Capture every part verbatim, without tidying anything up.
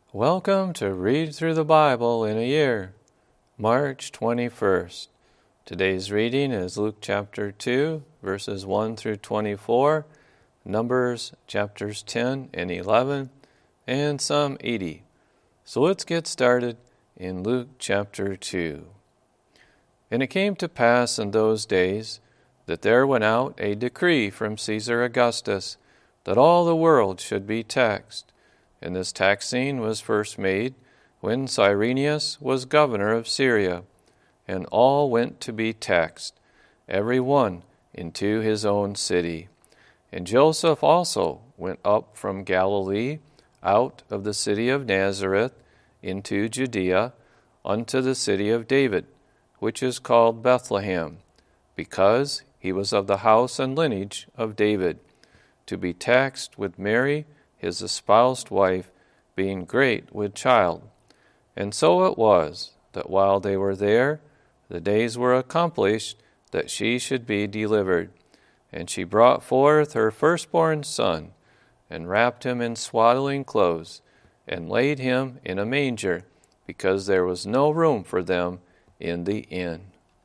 Welcome to Read Through the Bible in a Year, March twenty-first. Today's reading is Luke chapter two, verses one through twenty-four, Numbers chapters ten and eleven, and Psalm eighty. So let's get started in Luke chapter two. And it came to pass in those days that there went out a decree from Caesar Augustus that all the world should be taxed. And this taxing was first made when Cyrenius was governor of Syria, and all went to be taxed, every one into his own city. And Joseph also went up from Galilee, out of the city of Nazareth, into Judea, unto the city of David, which is called Bethlehem, because he was of the house and lineage of David, to be taxed with Mary, his espoused wife, being great with child. And so it was, that while they were there, the days were accomplished that she should be delivered. And she brought forth her firstborn son, and wrapped him in swaddling clothes, and laid him in a manger, because there was no room for them in the inn.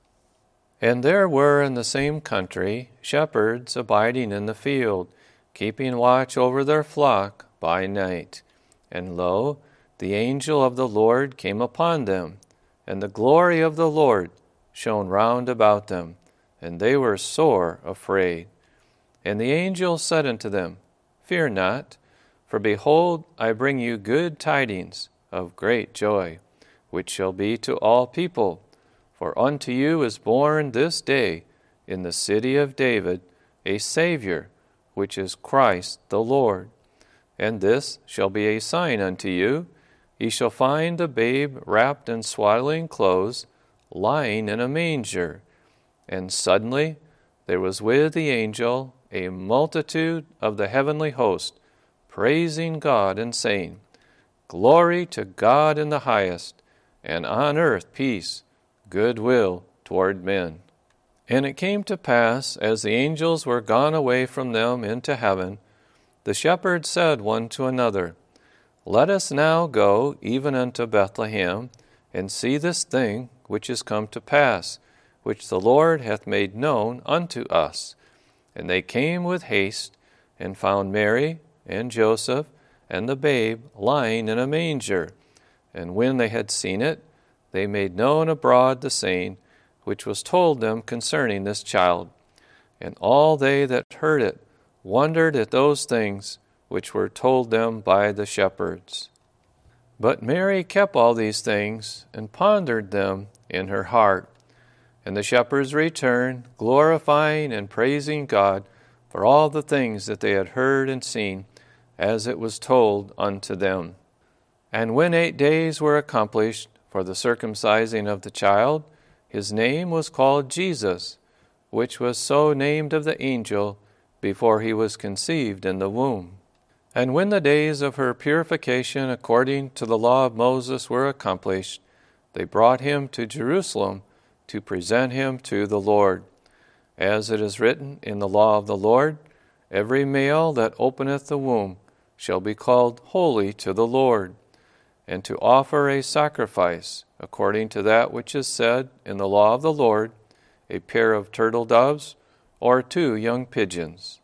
And there were in the same country shepherds abiding in the field, keeping watch over their flock by night. And lo, the angel of the Lord came upon them, and the glory of the Lord shone round about them, and they were sore afraid. And the angel said unto them, Fear not, for behold, I bring you good tidings of great joy, which shall be to all people. For unto you is born this day in the city of David a Savior, which is Christ the Lord. And this shall be a sign unto you. Ye shall find the babe wrapped in swaddling clothes, lying in a manger. And suddenly there was with the angel a multitude of the heavenly host, praising God and saying, Glory to God in the highest, and on earth peace, goodwill toward men. And it came to pass, as the angels were gone away from them into heaven, the shepherds said one to another, Let us now go even unto Bethlehem, and see this thing which is come to pass, which the Lord hath made known unto us. And they came with haste, and found Mary and Joseph and the babe lying in a manger. And when they had seen it, they made known abroad the saying which was told them concerning this child. And all they that heard it wondered at those things which were told them by the shepherds. But Mary kept all these things, and pondered them in her heart. And the shepherds returned, glorifying and praising God for all the things that they had heard and seen, as it was told unto them. And when eight days were accomplished for the circumcising of the child, his name was called Jesus, which was so named of the angel before he was conceived in the womb. And when the days of her purification according to the law of Moses were accomplished, they brought him to Jerusalem to present him to the Lord. As it is written in the law of the Lord, Every male that openeth the womb shall be called holy to the Lord, and to offer a sacrifice, according to that which is said in the law of the Lord, a pair of turtle doves or two young pigeons.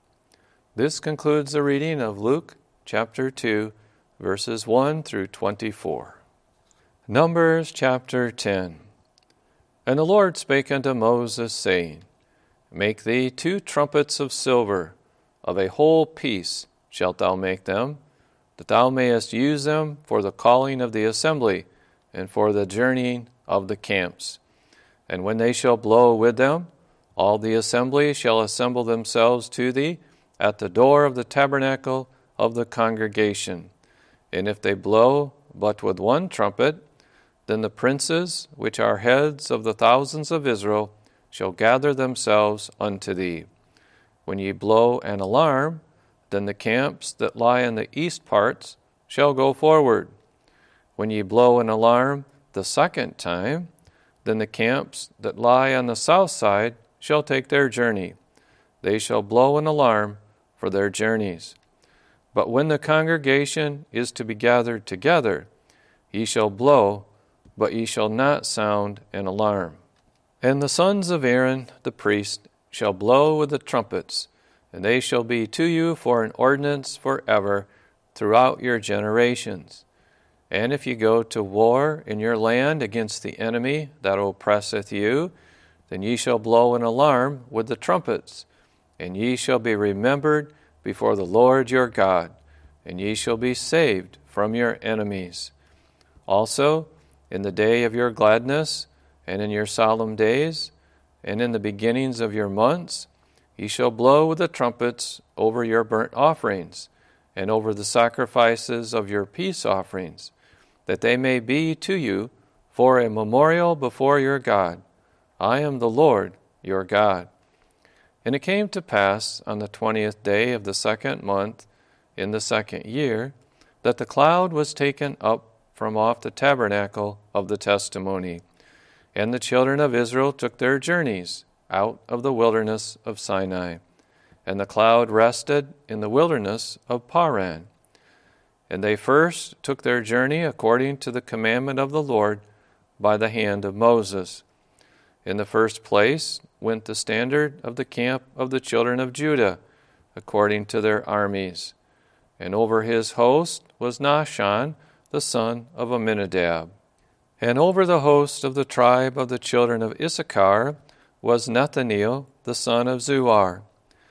This concludes the reading of Luke chapter two, verses one through twenty-four. Numbers chapter ten. And the Lord spake unto Moses, saying, Make thee two trumpets of silver, of a whole piece shalt thou make them, that thou mayest use them for the calling of the assembly, and for the journeying of the camps. And when they shall blow with them, all the assembly shall assemble themselves to thee at the door of the tabernacle of the congregation. And if they blow but with one trumpet, then the princes, which are heads of the thousands of Israel, shall gather themselves unto thee. When ye blow an alarm, then the camps that lie in the east parts shall go forward. When ye blow an alarm the second time, then the camps that lie on the south side shall take their journey. They shall blow an alarm for their journeys. But when the congregation is to be gathered together, ye shall blow, but ye shall not sound an alarm. And the sons of Aaron the priest shall blow with the trumpets, and they shall be to you for an ordinance forever throughout your generations. And if ye go to war in your land against the enemy that oppresseth you, then ye shall blow an alarm with the trumpets, and ye shall be remembered before the Lord your God, and ye shall be saved from your enemies. Also, in the day of your gladness, and in your solemn days, and in the beginnings of your months, ye shall blow with the trumpets over your burnt offerings, and over the sacrifices of your peace offerings, that they may be to you for a memorial before your God. I am the Lord your God. And it came to pass on the twentieth day of the second month, in the second year, that the cloud was taken up from off the tabernacle of the testimony. And the children of Israel took their journeys out of the wilderness of Sinai. And the cloud rested in the wilderness of Paran. And they first took their journey according to the commandment of the Lord by the hand of Moses. In the first place went the standard of the camp of the children of Judah, according to their armies. And over his host was Nahshon, the son of Amminadab. And over the host of the tribe of the children of Issachar was Nethaneel, the son of Zuar.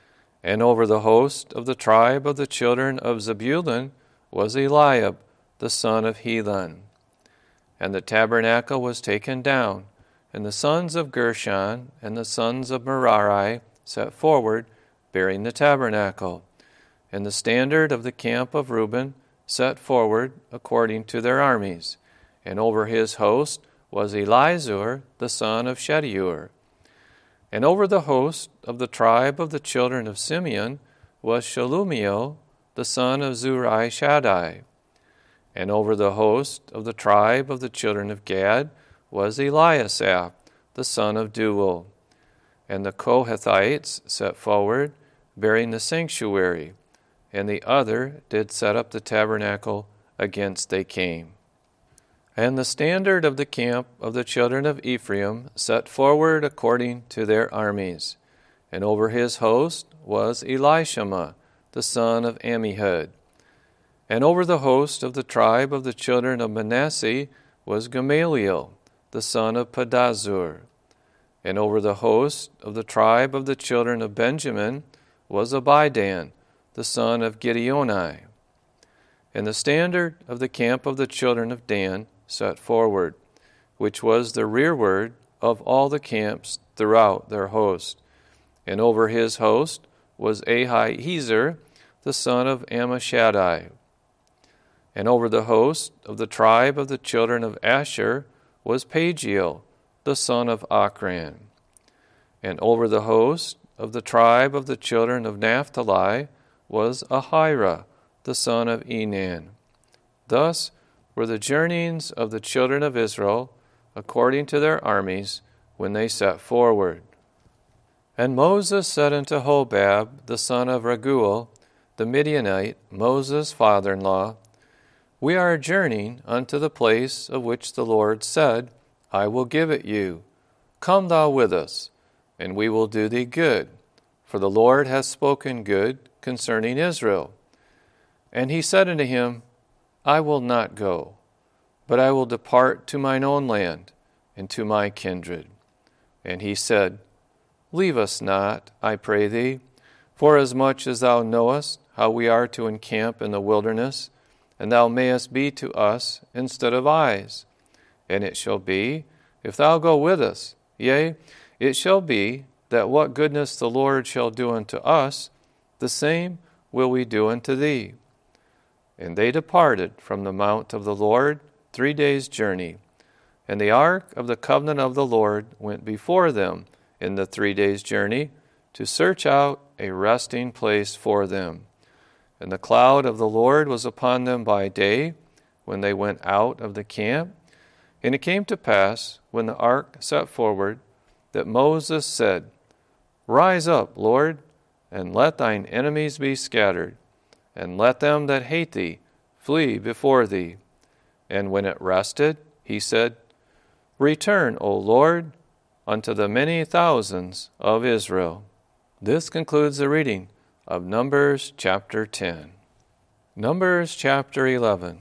And over the host of the tribe of the children of Zebulun was Eliab, the son of Helon. And the tabernacle was taken down, and the sons of Gershon and the sons of Merari set forward, bearing the tabernacle. And the standard of the camp of Reuben set forward according to their armies. And over his host was Elizur, the son of Shedeur. And over the host of the tribe of the children of Simeon was Shelumiel, the son of Zurishaddai. And over the host of the tribe of the children of Gad was Eliasaph, the son of Deuel. And the Kohathites set forward, bearing the sanctuary, and the other did set up the tabernacle against they came. And the standard of the camp of the children of Ephraim set forward according to their armies. And over his host was Elishama, the son of Ammihud. And over the host of the tribe of the children of Manasseh was Gamaliel, the son of Pedazur. And over the host of the tribe of the children of Benjamin was Abidan, the son of Gideoni. And the standard of the camp of the children of Dan set forward, which was the rearward of all the camps throughout their host. And over his host was Ahiezer, the son of Ammishaddai. And over the host of the tribe of the children of Asher was Pagiel, the son of Achran. And over the host of the tribe of the children of Naphtali was Ahira, the son of Enan. Thus were the journeyings of the children of Israel according to their armies when they set forward. And Moses said unto Hobab, the son of Raguel, the Midianite, Moses' father-in-law, We are journeying unto the place of which the Lord said, I will give it you. Come thou with us, and we will do thee good. For the Lord hath spoken good concerning Israel. And he said unto him, I will not go, but I will depart to mine own land, and to my kindred. And he said, Leave us not, I pray thee, forasmuch as thou knowest how we are to encamp in the wilderness, and thou mayest be to us instead of eyes. And it shall be, if thou go with us, yea, it shall be, that what goodness the Lord shall do unto us, the same will we do unto thee. And they departed from the mount of the Lord three days' journey. And the ark of the covenant of the Lord went before them in the three days' journey to search out a resting place for them. And the cloud of the Lord was upon them by day when they went out of the camp. And it came to pass, when the ark set forward, that Moses said, Rise up, Lord, and let thine enemies be scattered. and let them that hate thee flee before thee. And when it rested, he said, Return, O Lord, unto the many thousands of Israel. This concludes the reading of Numbers chapter ten. Numbers chapter eleven.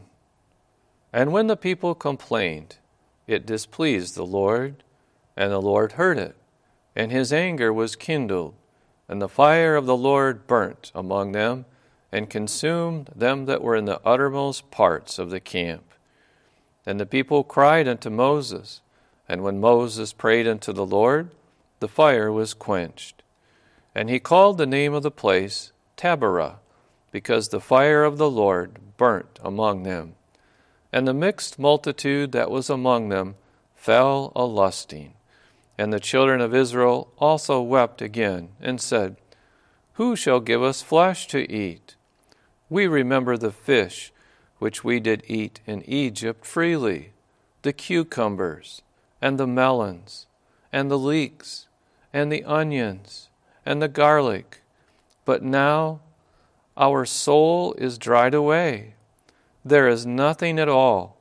And when the people complained, it displeased the Lord, and the Lord heard it, and his anger was kindled, and the fire of the Lord burnt among them, and consumed them that were in the uttermost parts of the camp. And the people cried unto Moses, and when Moses prayed unto the Lord, the fire was quenched. And he called the name of the place Taberah, because the fire of the Lord burnt among them. And the mixed multitude that was among them fell a-lusting. And the children of Israel also wept again, and said, Who shall give us flesh to eat? We remember the fish which we did eat in Egypt freely, the cucumbers, and the melons, and the leeks, and the onions, and the garlic. But now our soul is dried away. There is nothing at all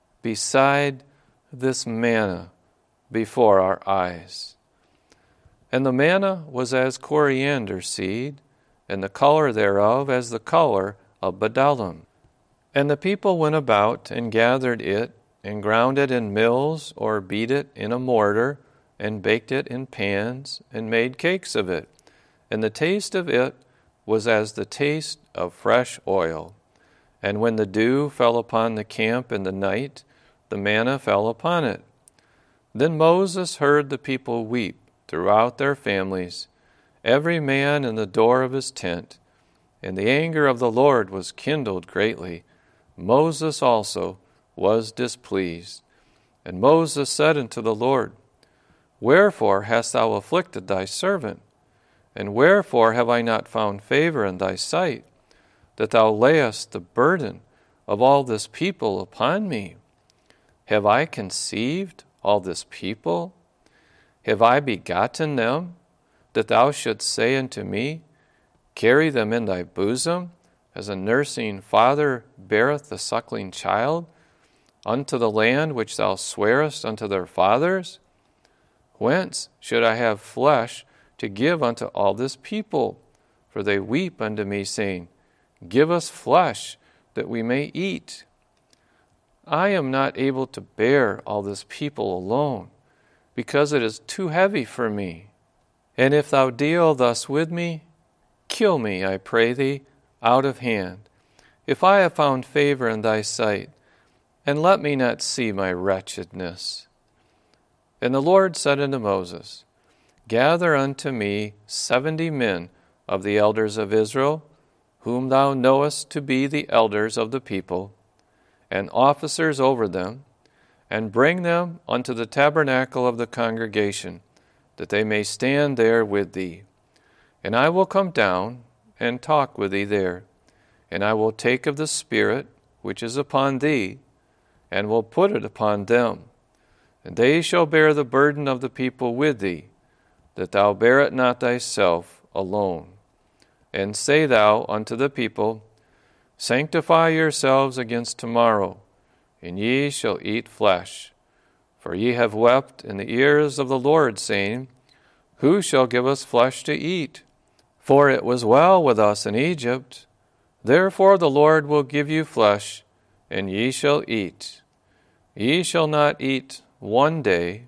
beside this manna before our eyes. And the manna was as coriander seed, and the color thereof as the color of bdellium. And the people went about and gathered it, and ground it in mills, or beat it in a mortar, and baked it in pans, and made cakes of it. And the taste of it was as the taste of fresh oil. And when the dew fell upon the camp in the night, the manna fell upon it. Then Moses heard the people weep throughout their families, every man in the door of his tent. And the anger of the Lord was kindled greatly. Moses also was displeased. And Moses said unto the Lord, Wherefore hast thou afflicted thy servant? And wherefore have I not found favor in thy sight, that thou layest the burden of all this people upon me? Have I conceived all this people? Have I begotten them, that thou shouldst say unto me, Carry them in thy bosom, as a nursing father beareth the suckling child, unto the land which thou swarest unto their fathers? Whence should I have flesh to give unto all this people? For they weep unto me, saying, Give us flesh, that we may eat. I am not able to bear all this people alone, because it is too heavy for me. And if thou deal thus with me, kill me, I pray thee, out of hand, if I have found favor in thy sight, and let me not see my wretchedness. And the Lord said unto Moses, Gather unto me seventy men of the elders of Israel, whom thou knowest to be the elders of the people, and officers over them, and bring them unto the tabernacle of the congregation, that they may stand there with thee. And I will come down and talk with thee there, and I will take of the Spirit which is upon thee, and will put it upon them. And they shall bear the burden of the people with thee, that thou bear it not thyself alone. And say thou unto the people, Sanctify yourselves against tomorrow, and ye shall eat flesh. For ye have wept in the ears of the Lord, saying, Who shall give us flesh to eat? For it was well with us in Egypt. Therefore the Lord will give you flesh, and ye shall eat. Ye shall not eat one day,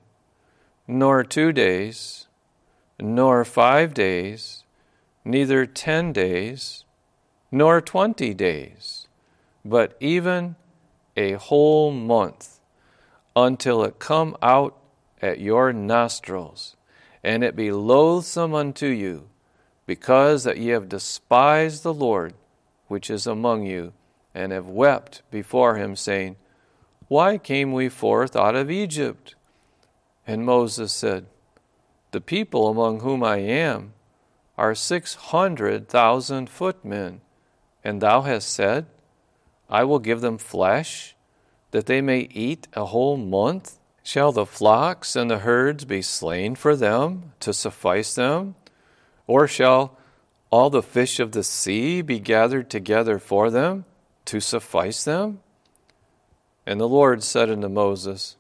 nor two days, nor five days, neither ten days, nor twenty days, but even a whole month, until it come out at your nostrils, and it be loathsome unto you, because that ye have despised the Lord which is among you, and have wept before him, saying, Why came we forth out of Egypt? And Moses said, The people among whom I am are six hundred thousand footmen, and thou hast said, I will give them flesh, that they may eat a whole month? Shall the flocks and the herds be slain for them, to suffice them? Or shall all the fish of the sea be gathered together for them, to suffice them? And the Lord said unto Moses,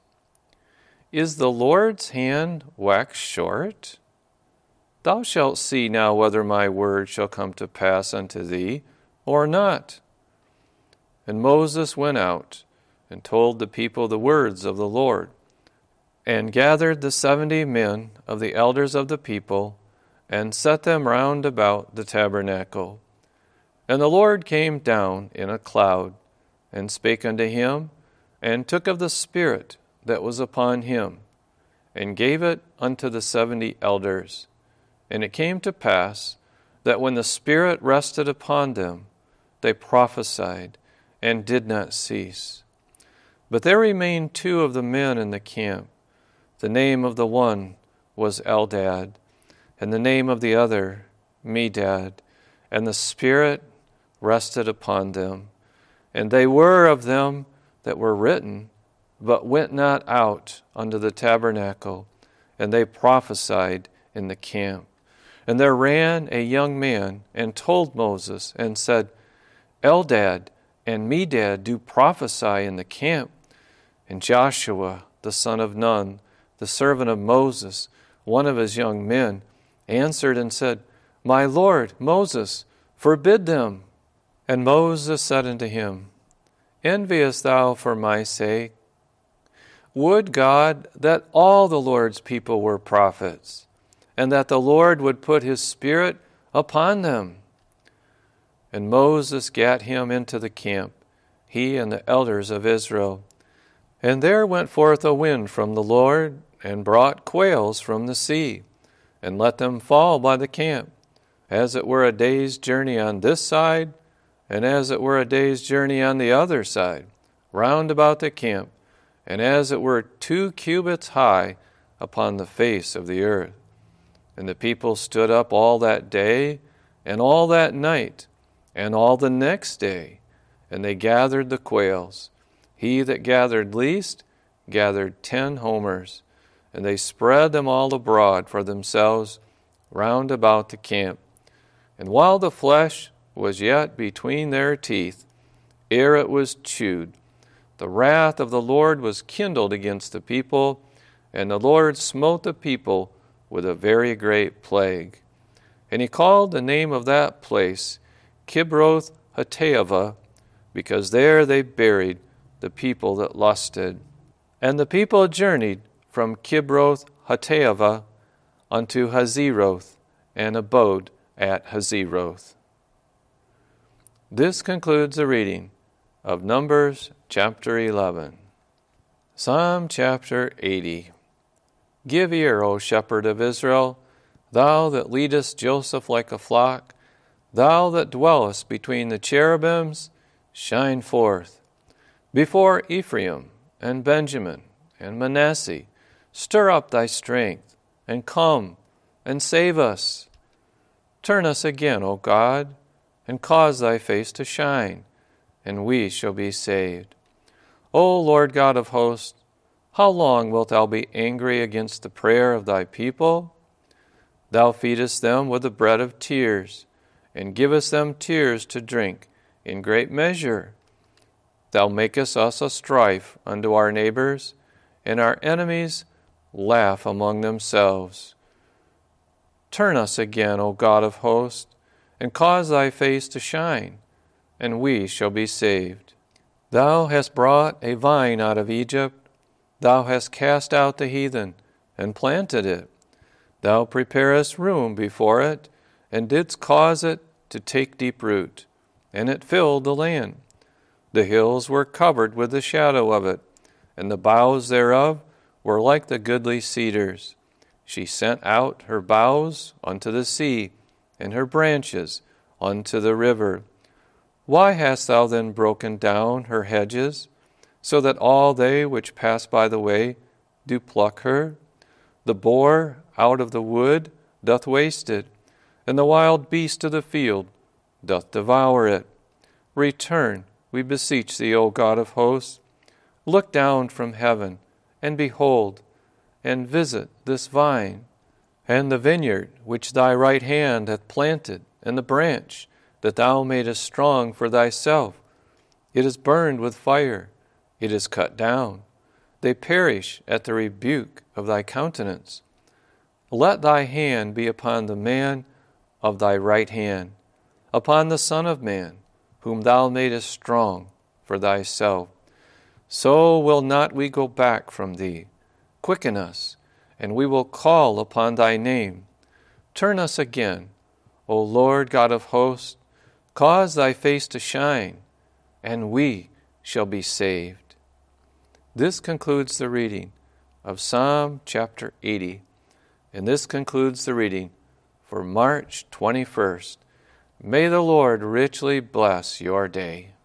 Is the Lord's hand waxed short? Thou shalt see now whether my word shall come to pass unto thee, or not. And Moses went out, and told the people the words of the Lord, and gathered the seventy men of the elders of the people, and set them round about the tabernacle. And the Lord came down in a cloud, and spake unto him, and took of the Spirit that was upon him, and gave it unto the seventy elders. And it came to pass, that when the Spirit rested upon them, they prophesied, and did not cease. But there remained two of the men in the camp. The name of the one was Eldad, and the name of the other Medad, and the Spirit rested upon them. And they were of them that were written, but went not out unto the tabernacle, and they prophesied in the camp. And there ran a young man, and told Moses, and said, Eldad and Medad do prophesy in the camp. And Joshua, the son of Nun, the servant of Moses, one of his young men, answered and said, My Lord, Moses, forbid them. And Moses said unto him, Enviest thou for my sake? Would God that all the Lord's people were prophets, and that the Lord would put his Spirit upon them. And Moses gat him into the camp, he and the elders of Israel. And there went forth a wind from the Lord, and brought quails from the sea, and let them fall by the camp, as it were a day's journey on this side, and as it were a day's journey on the other side, round about the camp, and as it were two cubits high upon the face of the earth. And the people stood up all that day, and all that night, and all the next day, and they gathered the quails. He that gathered least gathered ten homers, and they spread them all abroad for themselves round about the camp. And while the flesh was yet between their teeth, ere it was chewed, the wrath of the Lord was kindled against the people, and the Lord smote the people with a very great plague. And he called the name of that place Kibroth Hattaavah, because there they buried the people that lusted. And the people journeyed from Kibroth Hattaavah unto Hazeroth, and abode at Hazeroth. This concludes the reading of Numbers chapter eleven. Psalm chapter eighty. Give ear, O shepherd of Israel, thou that leadest Joseph like a flock, thou that dwellest between the cherubims, shine forth. Before Ephraim and Benjamin and Manasseh, stir up thy strength, and come and save us. Turn us again, O God, and cause thy face to shine, and we shall be saved. O Lord God of hosts, how long wilt thou be angry against the prayer of thy people? Thou feedest them with the bread of tears, and givest them tears to drink in great measure. Thou makest us a strife unto our neighbors, and our enemies laugh among themselves. Turn us again, O God of hosts, and cause thy face to shine, and we shall be saved. Thou hast brought a vine out of Egypt. Thou hast cast out the heathen, and planted it. Thou preparest room before it, and didst cause it to take deep root, and it filled the land. The hills were covered with the shadow of it, and the boughs thereof were like the goodly cedars. She sent out her boughs unto the sea, and her branches unto the river. Why hast thou then broken down her hedges, so that all they which pass by the way do pluck her? The boar out of the wood doth waste it, and the wild beast of the field doth devour it. Return, we beseech thee, O God of hosts. Look down from heaven, and behold, and visit this vine, and the vineyard which thy right hand hath planted, and the branch that thou madest strong for thyself. It is burned with fire, it is cut down. They perish at the rebuke of thy countenance. Let thy hand be upon the man of thy right hand, upon the Son of Man, whom thou madest strong for thyself. So will not we go back from thee. Quicken us, and we will call upon thy name. Turn us again, O Lord God of hosts, cause thy face to shine, and we shall be saved. This concludes the reading of Psalm chapter eighty, and this concludes the reading for March twenty-first. May the Lord richly bless your day.